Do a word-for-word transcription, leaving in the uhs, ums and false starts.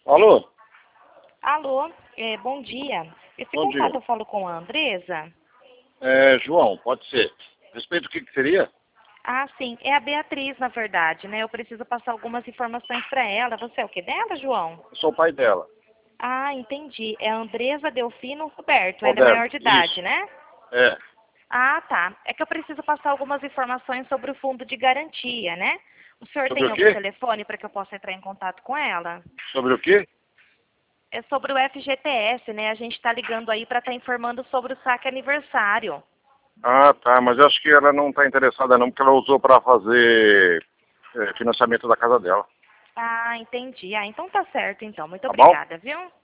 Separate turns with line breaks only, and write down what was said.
Alô?
Alô, é, bom dia. Esse
Bom dia.
contato eu falo com a Andresa?
É, João, pode ser. Respeito o que, que seria?
Ah, sim, é a Beatriz, na verdade, né? Eu preciso passar algumas informações para ela. Você é o que dela, João?
Eu sou o pai dela.
Ah, entendi. É a Andresa Delfino Roberto. Ela é
Roberto,
maior de idade,
isso.
né?
É.
Ah, tá. É que eu preciso passar algumas informações sobre o fundo de garantia, né? O senhor
Sobre
tem
o
algum
quê?
telefone para que eu possa entrar em contato com ela?
Sobre o quê?
É sobre o F G T S, né? A gente está ligando aí para estar informando sobre o saque aniversário.
Ah, tá, mas eu acho que ela não está interessada não, porque ela usou para fazer é, financiamento da casa dela.
Ah, entendi. Ah, então tá certo, então. Muito
Tá bom?
obrigada, viu?